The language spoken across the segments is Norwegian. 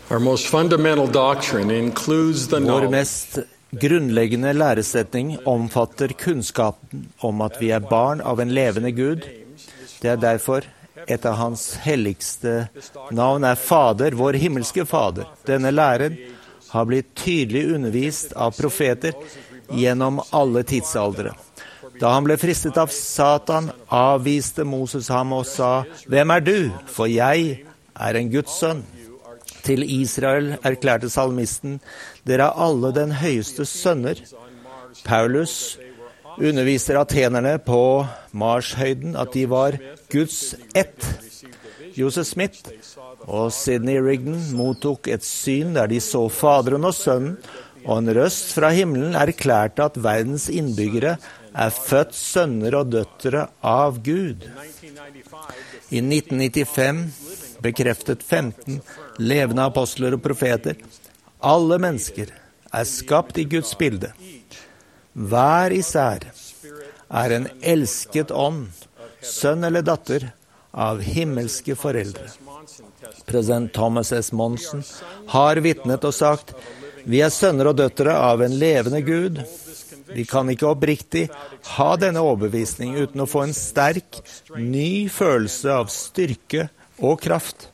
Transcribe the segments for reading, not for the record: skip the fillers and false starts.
Our most fundamental doctrine includes the Vår knowledge mest grunnleggende læresetning omfatter kunnskapen om at vi er barn av en levende Gud. Det er derfor et av hans helligste navn er Fader, vår himmelske Fader. Denne læren har blitt tydelig undervist av profeter gjennom alle tidsaldre. Da han ble fristet av Satan, avviste Moses ham og sa, «Hvem er du? For jeg er en Guds sønn.» Til Israel erklærte salmisten, «Dere er alle den høyeste sønner.» Paulus underviser atenerne på Marshøyden at de var Guds ett. Joseph Smith og Sidney Rigdon mottok et syn der de så Faderen og Sønnen, og en røst fra himmelen erklærte at verdens innbyggere er født sønner og døtre av Gud. I 1995 bekreftet 15 levende apostler og profeter. Alle mennesker er skapt i Guds bilde. Hver især er en elsket ånd, sønn eller datter av himmelske foreldre. President Thomas S. Monson har vitnet og sagt, «Vi er sønner og døtre av en levende Gud. Vi kan ikke oppriktig ha denne overbevisning uten å få en sterk, ny følelse av styrke og kraft.»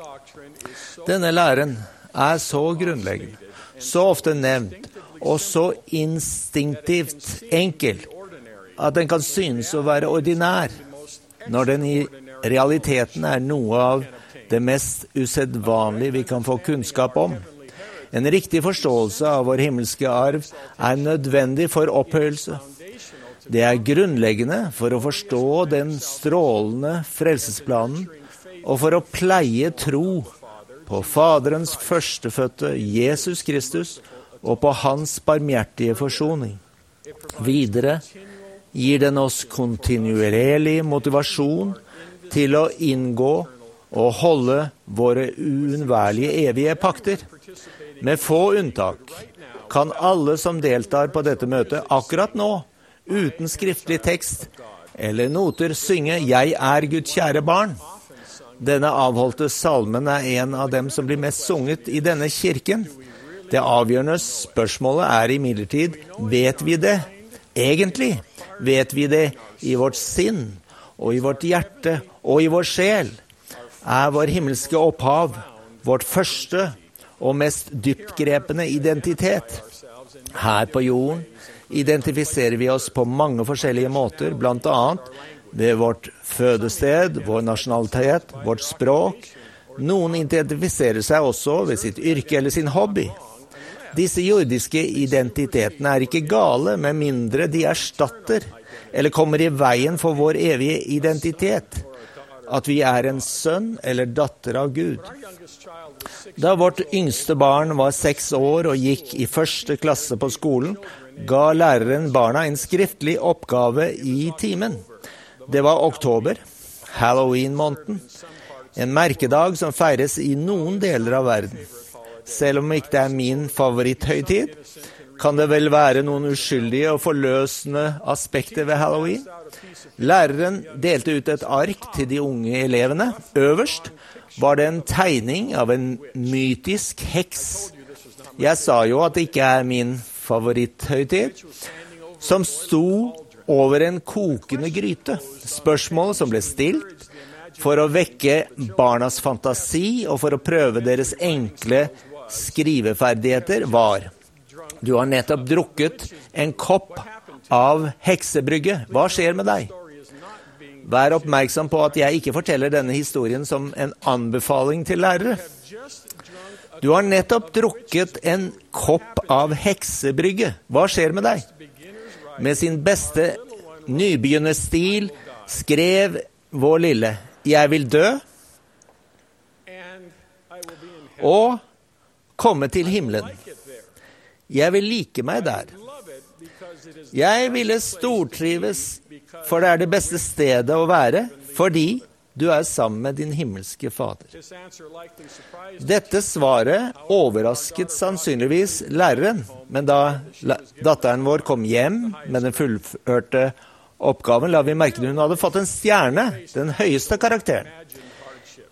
Denne læren er så grunnleggende, så ofte nevnt, og så instinktivt enkel, at den kan synes å være ordinær, når den i realiteten er noe av det mest usedvanlige vi kan få kunnskap om. En riktig forståelse av vår himmelske arv er nødvendig for opphøyelse. Det er grunnleggende for å forstå den strålende frelsesplanen, og for å pleie tro på Faderens førstefødte Jesus Kristus og på hans barmhjertige forsoning. Videre gir den oss kontinuerlig motivasjon til å inngå og holde våre uunnværlige evige pakter. Med få unntak kan alle som deltar på dette møtet akkurat nå, uten skriftlig tekst eller noter, synge «Jeg er Guds kjære barn». Denne avholdte salmen er en av dem som blir mest sunget i denne kirken. Det avgjørende spørsmålet er imidlertid, vet vi det? Egentlig vet vi det i vårt sinn, og i vårt hjerte, og i vår sjel. Er vår himmelske opphav, vårt første og mest dyptgrepende identitet. Her på jorden identifiserer vi oss på mange forskjellige måter, blant annet ved vårt fødested, vår nasjonalitet, vårt språk. Noen identifiserer seg også ved sitt yrke eller sin hobby. Disse jordiske identitetene er ikke gale, med mindre de erstatter eller kommer i veien for vår evige identitet. At vi er en sønn eller datter av Gud. Da vårt yngste barn var 6 år og gikk i 1. klasse på skolen, ga læreren barna en skriftlig oppgave i timen. Det var oktober, Halloween-måneden, en merkedag som feires i noen deler av verden. Selv om ikke det er min favoritthøytid, kan det vel være noen uskyldige og forløsende aspekter ved Halloween. Læreren delte ut et ark til de unge elevene. Øverst var det en tegning av en mytisk heks. Jeg sa jo at det ikke er min favoritthøytid, som sto over en kokende gryte. Spørsmålet som ble stilt for å vekke barnas fantasi og for å prøve deres enkle skriveferdigheter var: Du har nettopp drukket en kopp av heksebrygge. Hva skjer med deg? Vær oppmerksom på at jeg ikke forteller denne historien som en anbefaling til lærere. Du har nettopp drukket en kopp av heksebrygge. Hva skjer med deg? Med sin beste nybegynnerstil skrev vår lille, jeg vil dø og komme til himmelen. Jeg vil like meg der. Jeg ville stortrives, for det er det beste stedet å være, fordi du er sammen med din himmelske fader. Dette svaret overrasket sannsynligvis læreren, men da datteren vår kom hjem med den fullførte oppgaven, la vi merke til hun hadde fått en stjerne, den høyeste karakteren.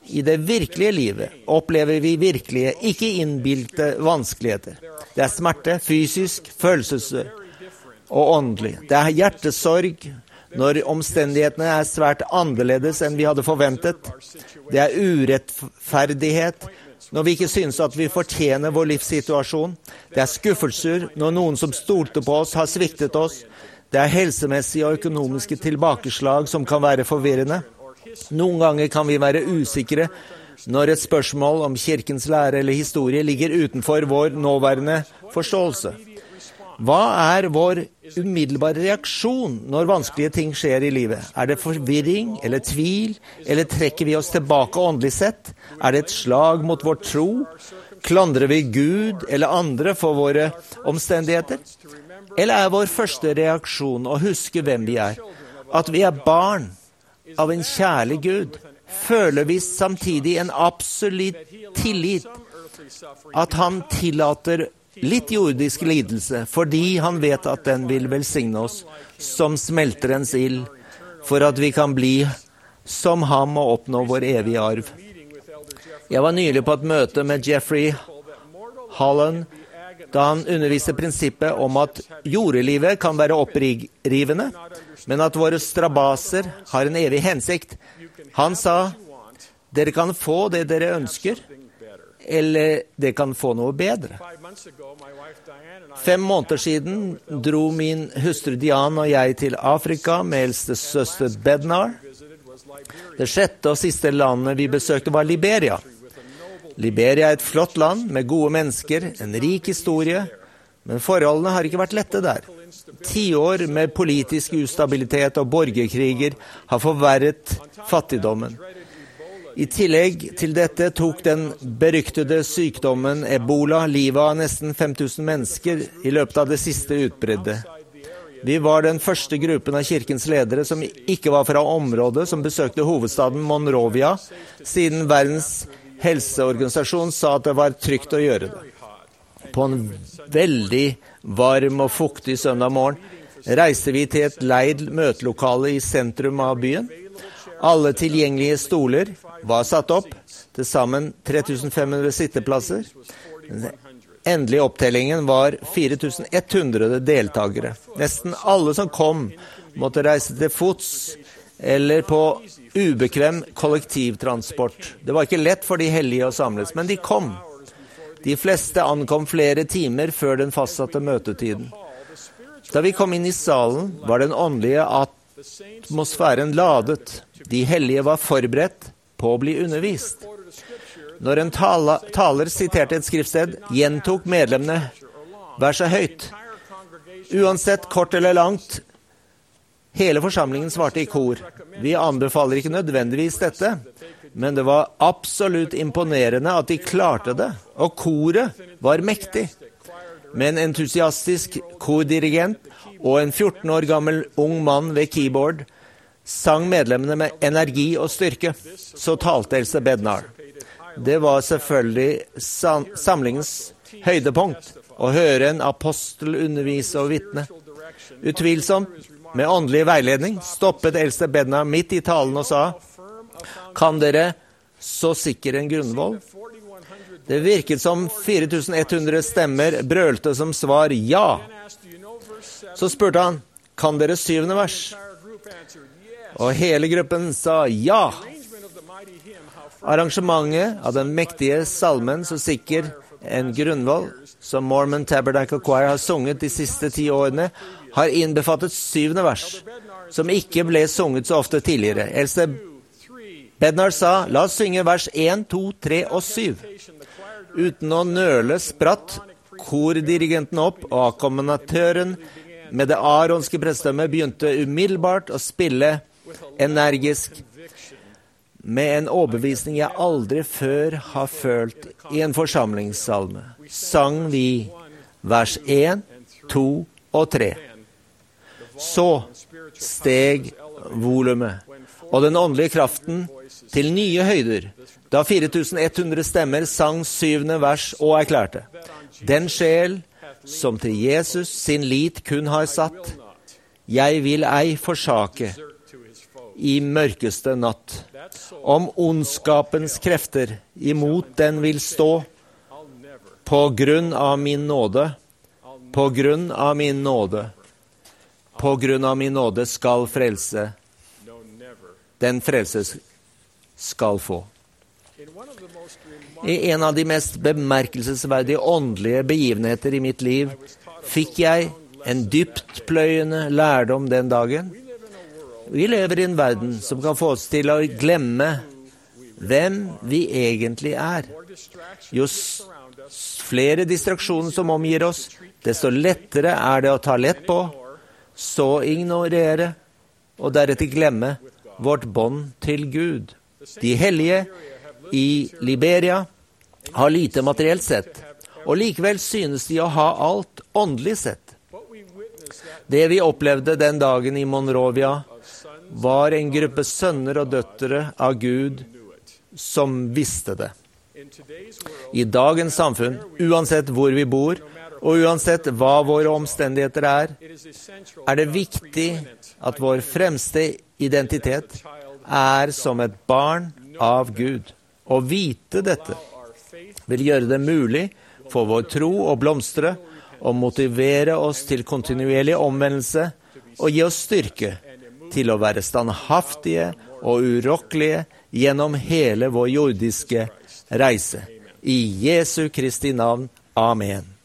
I det virkelige livet opplever vi virkelige, ikke innbilte vanskeligheter. Det er smerte, fysisk, følelses- og åndelig. Det er hjertesorg når omstendighetene er svært annerledes enn vi hadde forventet. Det er urettferdighet når vi ikke synes at vi fortjener vår livssituasjon. Det er skuffelser når noen som stolte på oss har sviktet oss. Det er helsemessige og økonomiske tilbakeslag som kan være forvirrende. Noen ganger kan vi være usikre når et spørsmål om kirkens lære eller historie ligger utenfor vår nåværende forståelse. Hva er vår umiddelbare reaksjon når vanskelige ting skjer i livet? Er det forvirring eller tvil, eller trekker vi oss tilbake åndelig sett? Er det et slag mot vår tro? Klandrer vi Gud eller andre for våre omstendigheter? Eller er vår første reaksjon å huske hvem vi er? At vi er barn av en kjærlig Gud? Føler vi samtidig en absolutt tillit at han tillater litt jordisk lidelse, fordi han vet at den vil velsigne oss som smelterens ild, for at vi kan bli som ham og oppnå vår evige arv. Jeg var nylig på et møte med Jeffrey Holland, da han underviste prinsippet om at jordelivet kan være opprivende, men at våre strabaser har en evig hensikt. Han sa, dere kan få det dere ønsker, eller dere kan få noe bedre. 5 måneder siden dro min hustru Diane og jeg til Afrika med eldste søster Bednar. Det 6. og siste landet vi besøkte var Liberia. Liberia er et flott land med gode mennesker, en rik historie, men forholdene har ikke vært lette der. 10 år med politisk ustabilitet og borgerkriger har forverret fattigdommen. I tillegg til dette tok den beryktede sykdommen Ebola livet av nesten 5000 mennesker i løpet av det siste utbruddet. Vi var den første gruppen av kirkens ledere som ikke var fra området som besøkte hovedstaden Monrovia, siden verdens helseorganisasjon sa at det var trygt å gjøre det. På en veldig varm og fuktig søndag morgen reiste vi til et leid møtelokale i sentrum av byen. Alle tilgjengelige stoler var satt opp, til sammen 3500 sitteplasser. Den endelige opptellingen var 4100 deltakere. Nesten alle som kom måtte reise til fots eller på ubekvem kollektivtransport. Det var ikke lett for de hellige å samles, men de kom. De fleste ankom flere timer før den fastsatte møtetiden. Da vi kom inn i salen, var den åndelige atmosfæren ladet. De hellige var forberedt på å bli undervist. Når en taler siterte et skriftsted, gjentok medlemmene verset høyt. Uansett kort eller langt, hele forsamlingen svarte i kor. Vi anbefaler ikke nødvendigvis dette, men det var absolutt imponerende at de klarte det, og koret var mektig. Med en entusiastisk kordirigent og en 14 år gammel ung mann ved keyboard, sang medlemmene med energi og styrke. Så talte eldste Bednar. Det var selvfølgelig samlingens høydepunkt, å høre en apostel undervise og vitne. Utvilsomt, med åndelig veiledning, stoppet eldste Bednar midt i talen og sa, kan dere så sikker en grunnvoll? Det virket som 4100 stemmer brølte som svar ja. Så spurte han, kan dere 7. vers? Og hele gruppen sa ja. Arrangementet av den mektige salmen så sikker en grunnvoll, som Mormon Tabernacle Choir har sunget de siste 10 årene, har innbefattet 7. vers, som ikke ble sunget så ofte tidligere. Eldste Bednar sa, la oss synge vers 1, 2, 3 og 7. Uten å nøle spratt kordirigenten opp, og akkompagnatøren med det aronske prestedømmet begynte umiddelbart å spille energisk med en overbevisning jeg aldri før har følt i en forsamlingssalme. Sang vi vers 1, 2 og 3. Så steg volumet og den åndelige kraften til nye høyder, da 4100 stemmer sang 7. vers og erklærte. Den sjel som til Jesus sin lit kun har satt, jeg vil ei forsake i mørkeste natt. Om ondskapens krefter imot den vil stå, på grunn av min nåde, på grunn av min nåde, på grunn av min nåde skal frelse, den frelses skal få. I en av de mest bemerkelsesverdige åndelige begivenheter i mitt liv fikk jeg en dyptpløyende lærdom den dagen. Vi lever i en verden som kan få oss til å glemme hvem vi egentlig er. Jo flere distraksjoner som omgir oss, desto lettere er det å ta lett på, så ignorere og deretter glemme vårt bånd til Gud. De hellige i Liberia har lite materielt sett, og likevel synes de å ha alt åndelig sett. Det vi opplevde den dagen i Monrovia var en gruppe sønner og døtre av Gud som visste det. I dagens samfunn, uansett hvor vi bor, og uansett hva våre omstendigheter er det viktig at vår fremste identitet er som et barn av Gud. Å vite dette vil gjøre det mulig for vår tro å blomstre og motivere oss til kontinuerlig omvendelse og gi oss styrke til å være standhaftige og urokkelige gjennom hele vår jordiske reise. I Jesu Kristi navn. Amen.